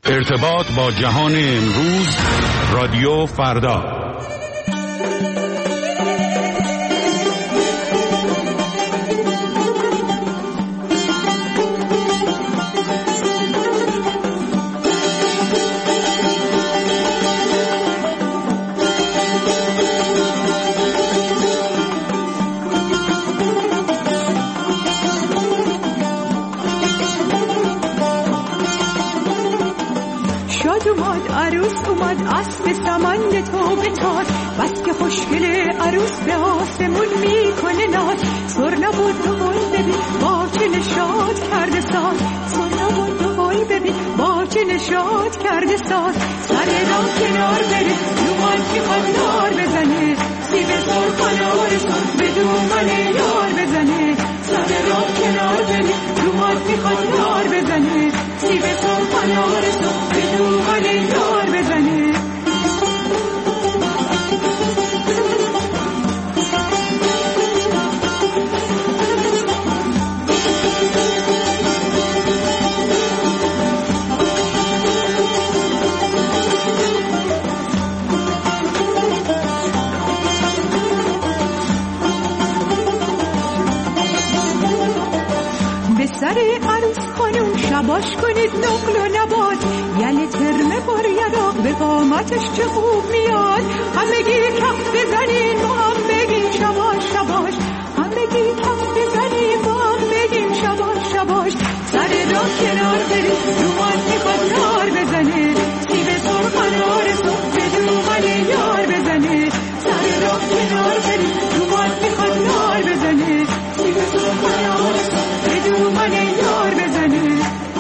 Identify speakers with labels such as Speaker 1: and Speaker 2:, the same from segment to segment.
Speaker 1: ارتباط با جهان امروز، رادیو فردا.
Speaker 2: اسب سمند تو بتاز بس که خوشگل عروس به آسمون میکنه ناز. سر نبود و بای ببین با چه نشاط کرده ساز. سر نبود و بای ببین با چه نشاط کرده ساز. سر را کنار بره دومان میخواد نار بزنه. سیب سرخ آرزو به دومن یار بزنه. سر را کنار بره دومان میخواد نار بزنه. سیب سرخ آرزو به دومن یار بزنه. سر عروس خانم شباش کنید نقل و نبات. یل ترمه بر یراق به قامتش چه خوب میاد. همگی کف بزنین و هم بگین شباش شباش. همگی کف بزنین و هم بگین شباش شباش. سر را کنار برید دومان میخواد نار بزنه. سیب سرخ آرزو به دومن یار بزنه. سر را کنار برید دومان میخواد نار بزنه. سیب سرخ آرزو به دومن یار بزنه.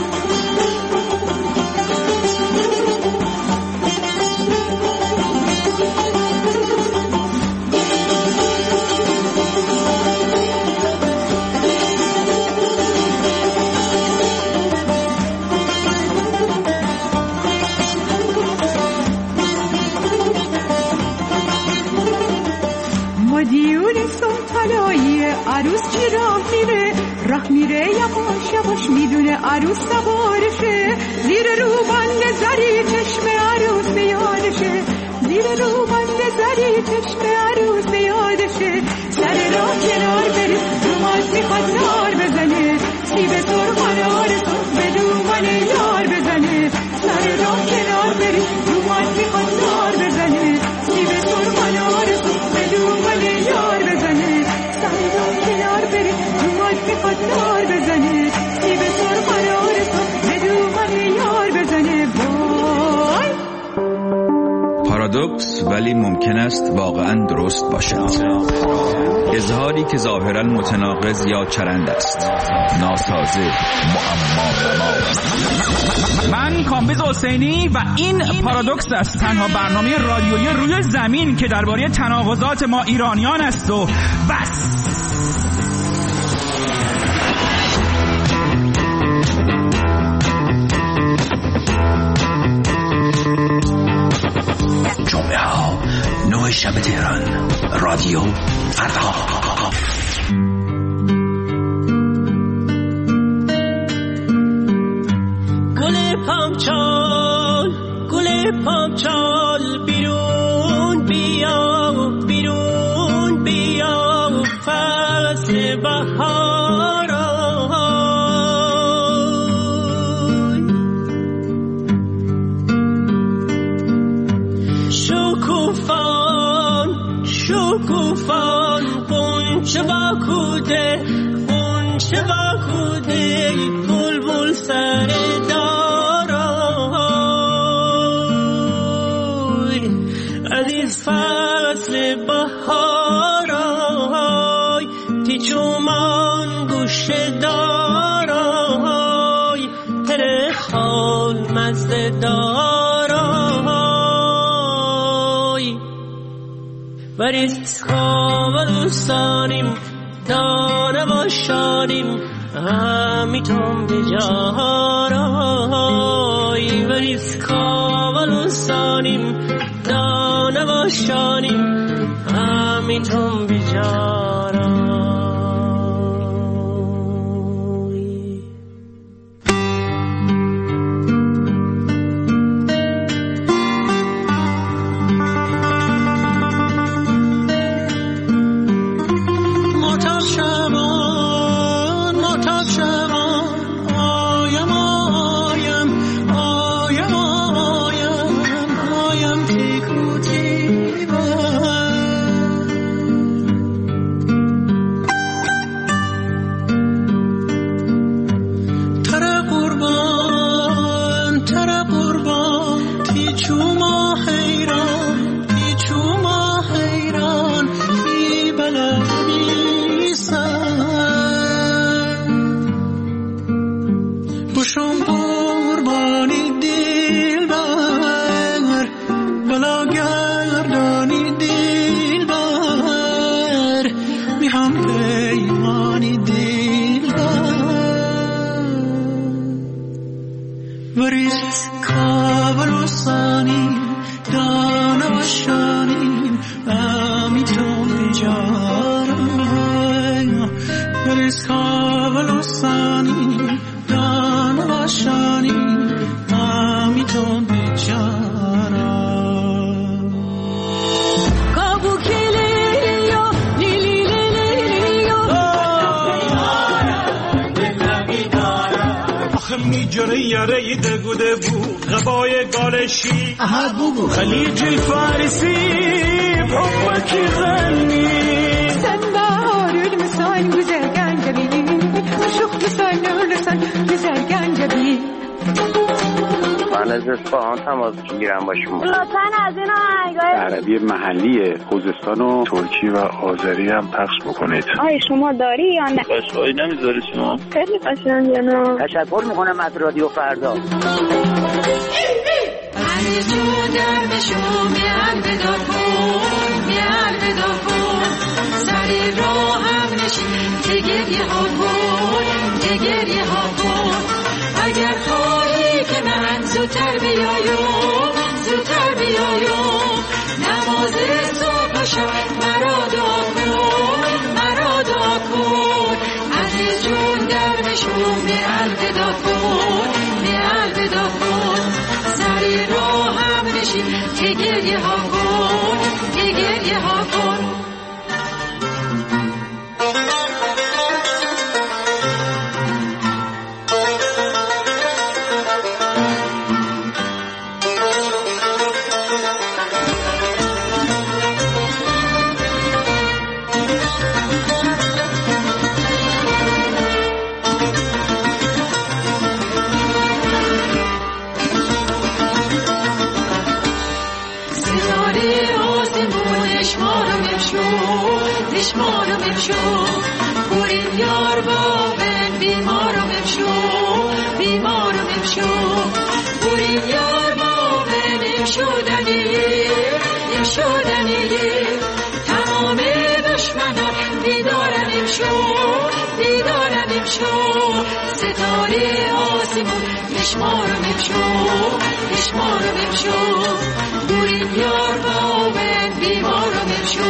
Speaker 2: مدیون سلطنایی عروس چی راه میره. راه میره یواش یواش میدونه عروس سوارشه. زیر روبند زری چشم عروس بیادشه. زیر روبند زری چشم عروس بیادشه. سر راه کنار بره دومان میخواد نار بزنه. سیب سرخ آرزو به دومن یار بزنه. سر راه کنار بره دومان میخواد نار بزنه. سیب سرخ آرزو به دومن یار بزنه. سر راه کنار بره دومان میخواد نار بزنه. سیب سرخ آرزو به دومن یار بزنه. وای
Speaker 3: پارادوکس ولی ممکن است واقعا درست باشد. اظهاری که ظاهرا متناقض یا چرند است، ناسازه، معما.
Speaker 4: من کامبیز حسینی و این پارادوکس است، تنها برنامه رادیویی روی زمین که درباره تناقضات ما ایرانیان است و بس.
Speaker 5: جمعه ها 9 شب تهران، رادیو فردا. گل پامچال بیرون بیا فصل بهار شکوفان قنچه باکوده بلبل سر دارای عزیز فصل بهارای تیچومان گوشه دارای تره خال مزده دارای وریز خواب دوستانیم دانه باشانیم همیتون بجارای وریز خواب دوستانیم دانه باشانیم همیتون بجارای.
Speaker 6: یاره دگوده بود غبای گالشی خلیج الفارسی بحبك يغني
Speaker 2: سنبار المسان güzelgen جبيني شوخ لسان güzelgen جبيني
Speaker 7: من از اصفهان تماس میگیرم با شما.
Speaker 8: لطفاً از این آهنگای
Speaker 1: عربی محلی خوزستان و ترکی و آذری هم پخش بکنید.
Speaker 8: آیا شما داری یا نه؟
Speaker 7: باشایی نمیذاری شما؟
Speaker 8: خیلی قشنگه نه؟
Speaker 7: تشکر میکنم از رادیو فردا.
Speaker 2: علی جون در بشو میال بدار کن سری راه هم نشین که گریه ها کن اگر خواهی که من زودتر بیایم نماز صبح شب مرا دعا کن عزیز جون در بشو میال بدار کن سری راه هم نشین که گریه ها کن دشمارو بمشو بریم یار باقن بیمارو بمشو بریم یار باقن شدنی تمام دشمنان دیدارن امشو ستاره آسمون دشمارو بمشو بریم یار باقن بیمارو بمشو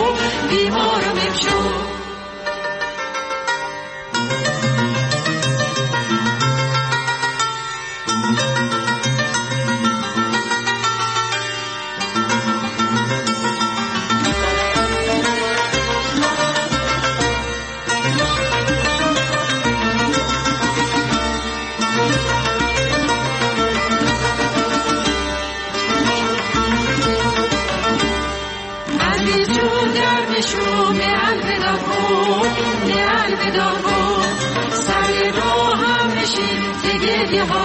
Speaker 2: سری راه هم نشین تگریه ها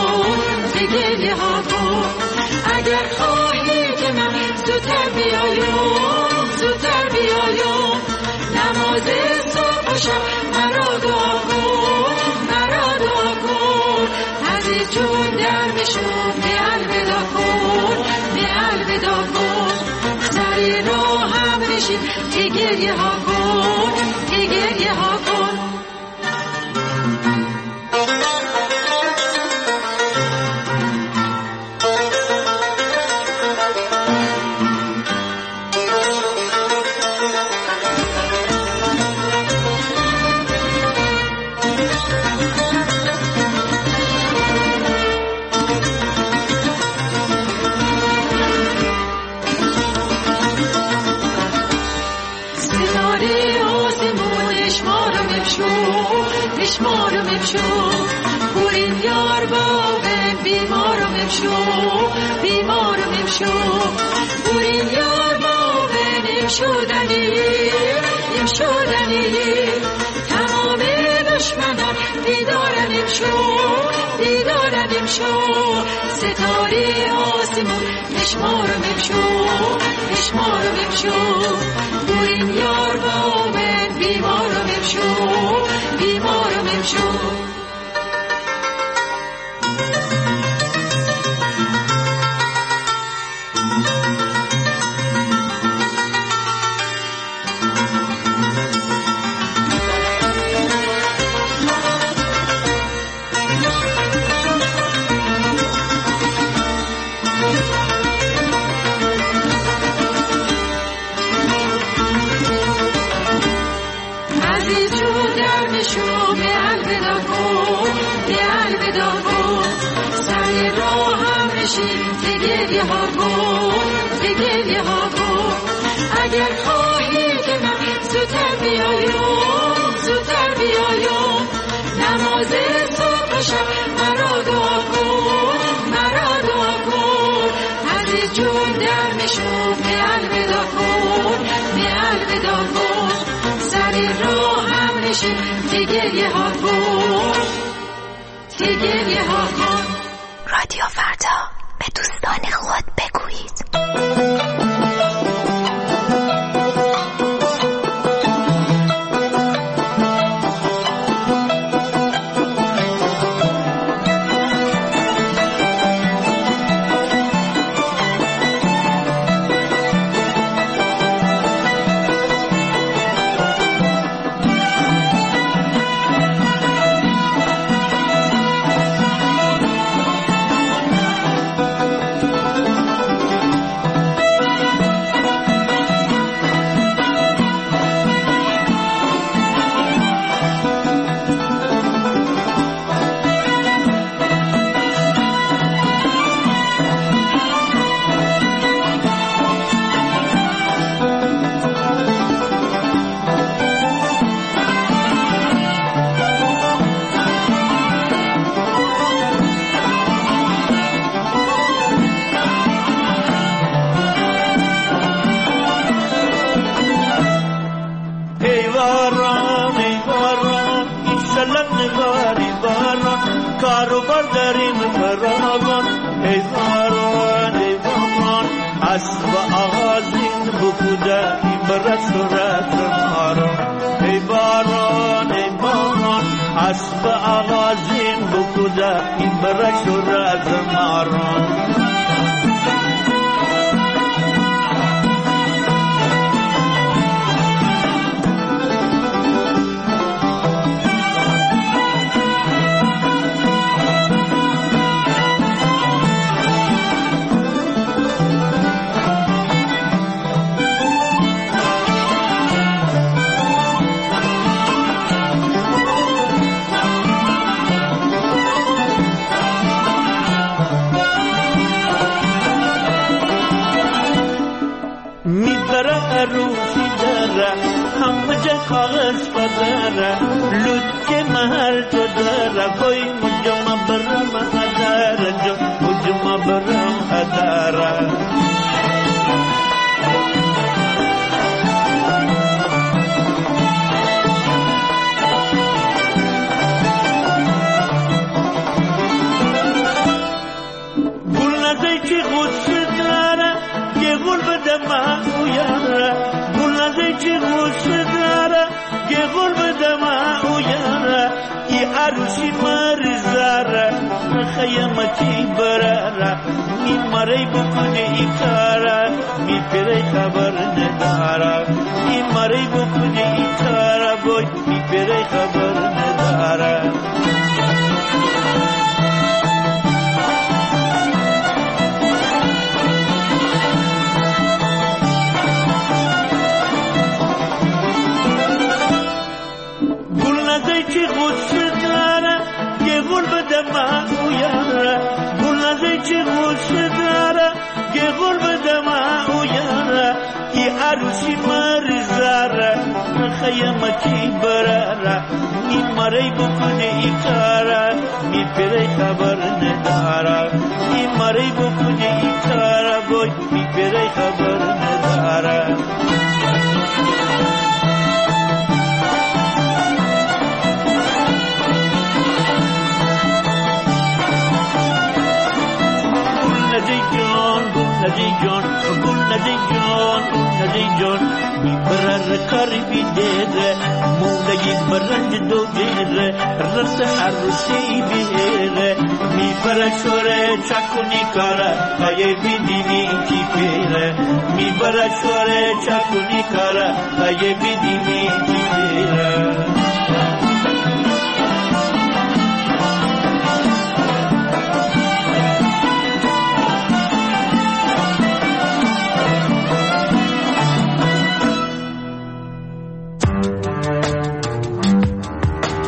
Speaker 2: کن اگر خواهی که من زودتر بیایم نماز صبح و شب مرا دعا کن عزیز جون در بشو میال ودا کن سری راه هم نشین تگریه ها کن دشمارو بمشو بریم یار باقن بیمارو بمشو بریم یار باقن شدنی تمام دشمنان دیدارن امشو ستاره آسمون دشمارو بمشو بریم یار باقن بیمارو بمشو
Speaker 9: میشیم ز گریه ها کن ز گریه ها کن اگر خواهی که من زودتر بیایم زودتر بیایم نماز صبح شب مرا دعا کن مرا دعا کن از جون در میشم به الوداع کن به الوداع کن سر راه هم نشین ز گریه ها کن ز گریه ها کن.
Speaker 10: رادیو فردا به دوستان خود بگویید.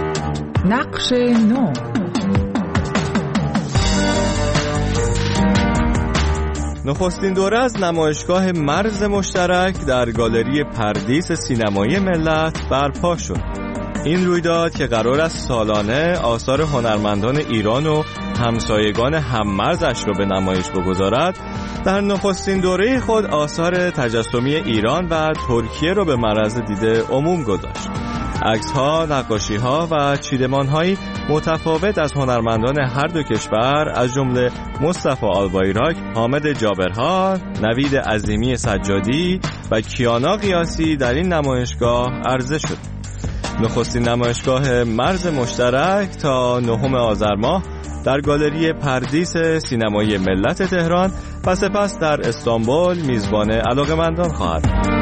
Speaker 2: نقش نو.
Speaker 11: نخستین دوره از نمایشگاه مرز مشترک در گالری پردیس سینمایی ملت برپا شد. این رویداد که قرار است سالانه آثار هنرمندان ایران و همسایگان هممرزش رو به نمایش بگذارد، در نخستین دوره خود آثار تجسمی ایران و ترکیه رو به معرض دید عموم گذاشت. عکس‌ها، نقاشی‌ها و چیدمان‌هایی متفاوت از هنرمندان هر دو کشور از جمله مصطفی آلبایراک، حامد جابرها، نوید عظیمی سجادی و کیانا قیاسی در این نمایشگاه عرضه شد. نخستین نمایشگاه مرز مشترک تا 9 آذر ماه در گالری پردیس سینمایی ملت تهران و سپس در استانبول میزبان علاقه‌مندان خواهد بود.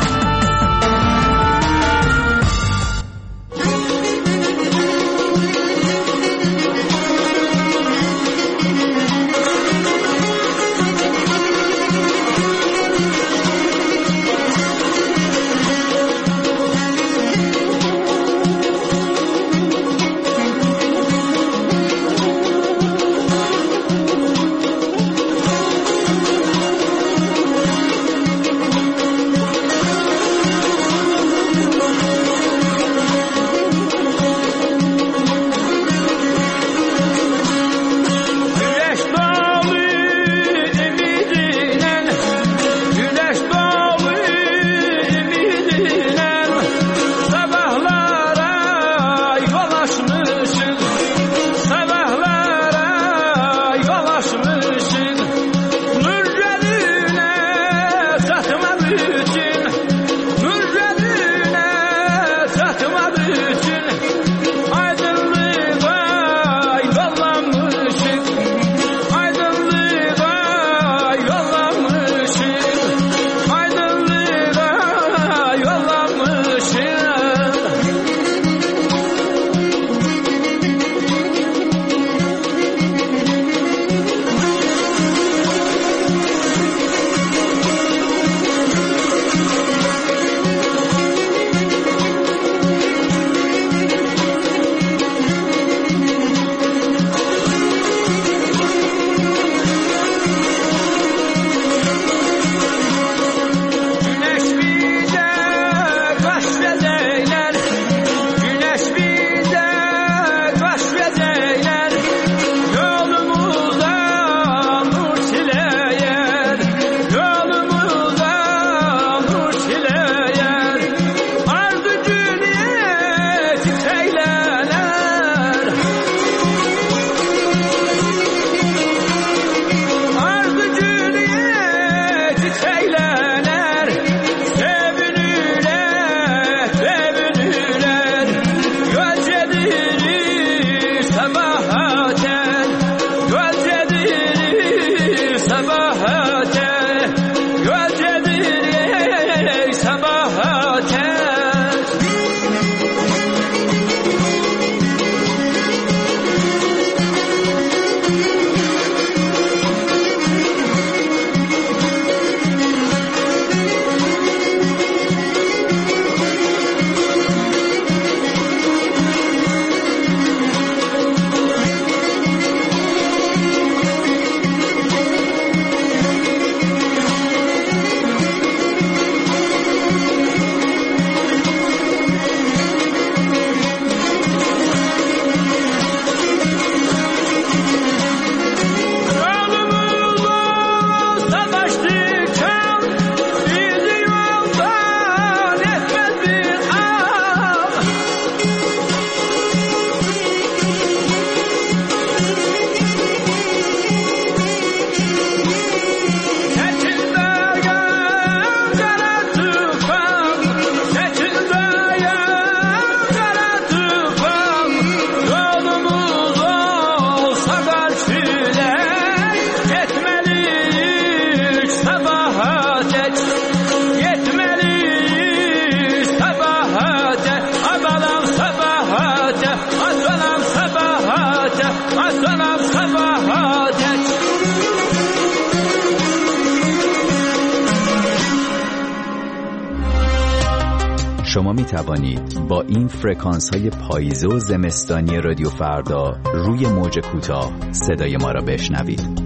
Speaker 3: شما می توانید با این فرکانس های پاییزه و زمستانی رادیو فردا روی موج کوتاه صدای ما را بشنوید.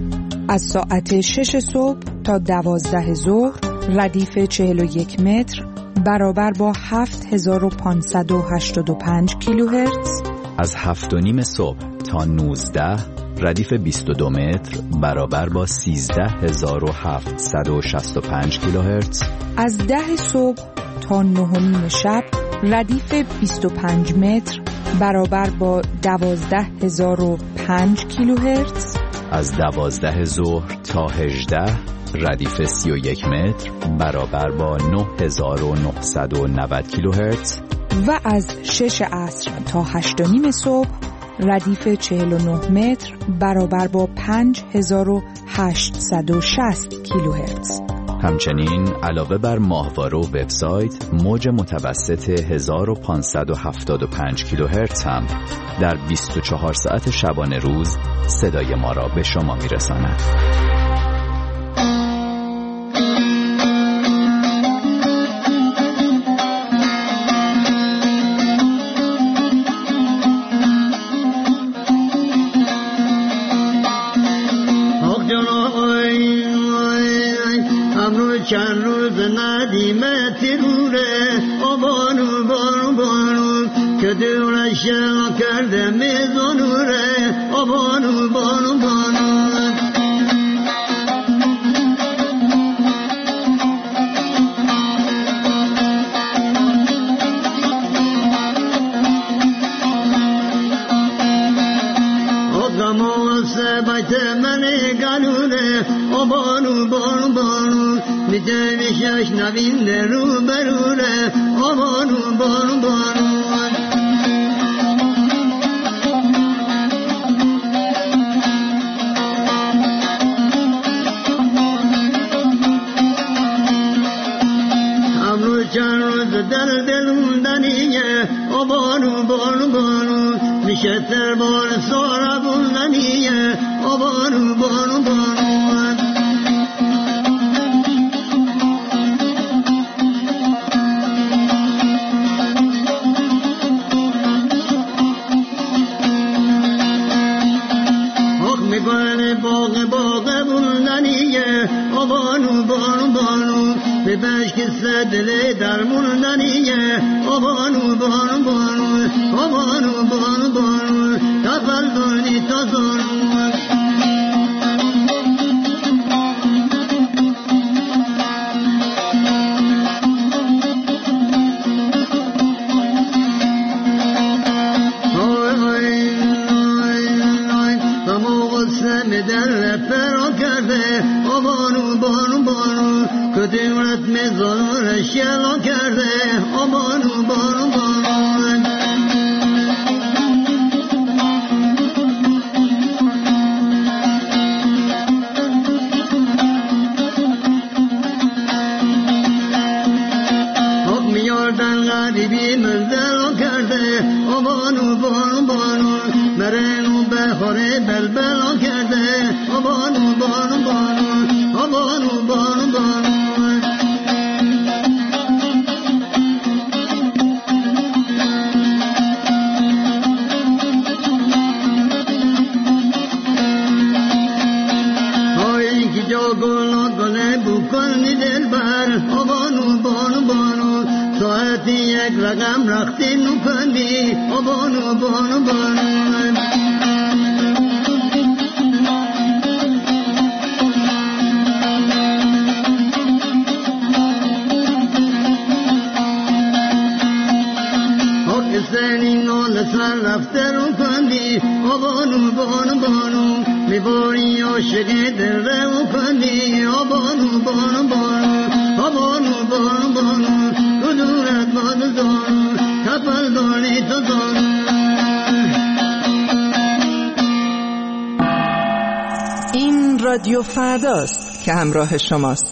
Speaker 2: از ساعت 6 صبح تا 12 ظهر ردیف 41 متر برابر با 7585 کیلوهرتز.
Speaker 3: از 7:30 صبح تا 19 ردیف 22 متر برابر با 13765 کیلوهرتز.
Speaker 2: از 10 صبح تا 9:30 شب ردیف 25 متر برابر با 12005 کیلوهرتز.
Speaker 3: از 12 ظهر تا 18 ردیف 31 متر برابر با 9990 کیلوهرتز.
Speaker 2: و از 6 عصر تا 8:30 صبح ردیف 49 متر برابر با 5860 کیلوهرتز.
Speaker 3: همچنین علاوه بر ماهواره و وبسایت، موج متوسط 1575 کیلوهرتز هم در 24 ساعت شبانه روز صدای ما را به شما میرساند.
Speaker 6: چند روز ندیمه تیروره بانو بانو بانو که دورش کرده میزانوره بانو بانو بانو. بانو بانو بانو میتونیش نبین رو بروره بانو بانو بانو. امرو چند روز در دل موندنیه بانو بانو بانو میشه تر بار سارا بوندنیه بانو بانو بانو. بانو بانو بانو ببش که دل در موندنیه بانو بانو بانو بانو بانو بانو تفل دانی تا زانو. در فرا کرده بانو بانو بانو کدیمت میزان شلا کرده بانو بانو بانو. حق میاردن غریبی منزل کرده بانو بانو بانو مرنو بخوره بلبل کرده بانو بانو بانو بانو بانو بانو. هایی که جا گلا گله بکنی دل بر بانو بانو بانو ساعتی یک رقم رختی نکندی بانو بانو بانو. سر رفته رو کندی بانو بانو بانو میباری عاشقی دل رو کندی بانو بانو بانو بانو بانو بانو کدورت باد زانو کپل دانی تو زانو.
Speaker 2: این رادیو فرداست که همراه شماست.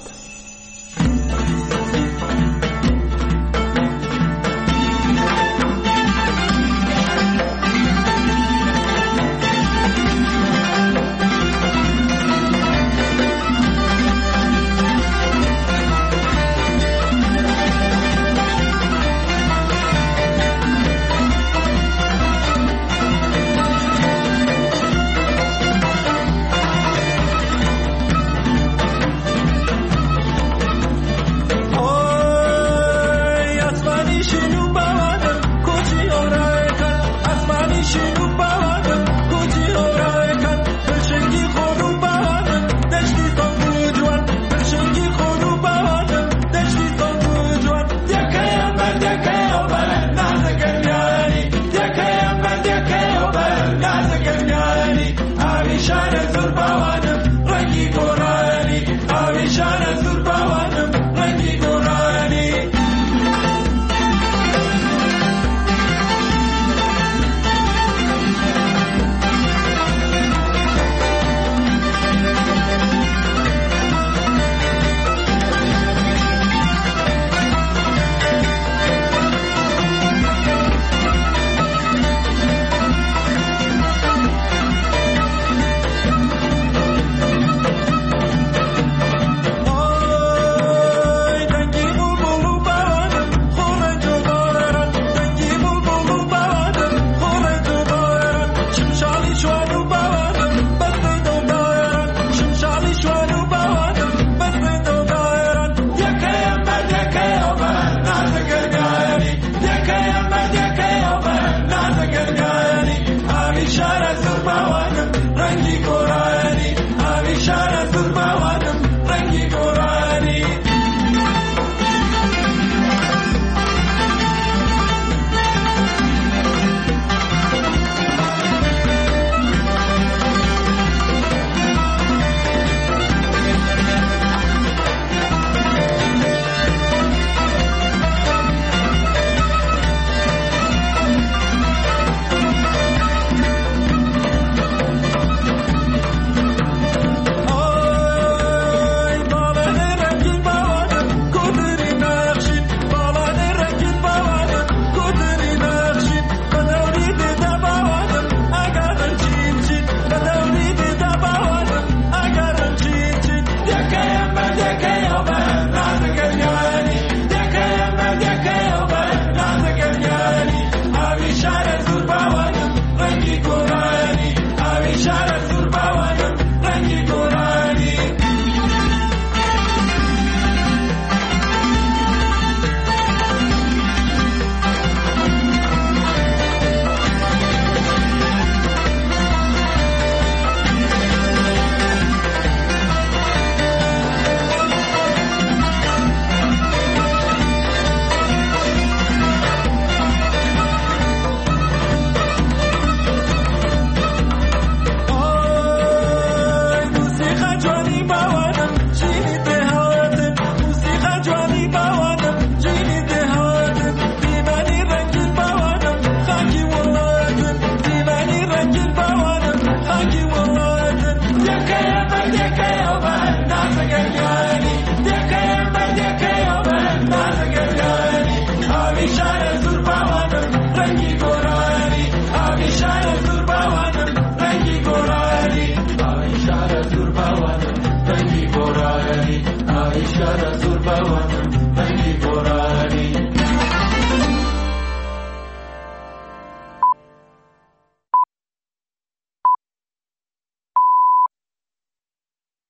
Speaker 12: زور بوانم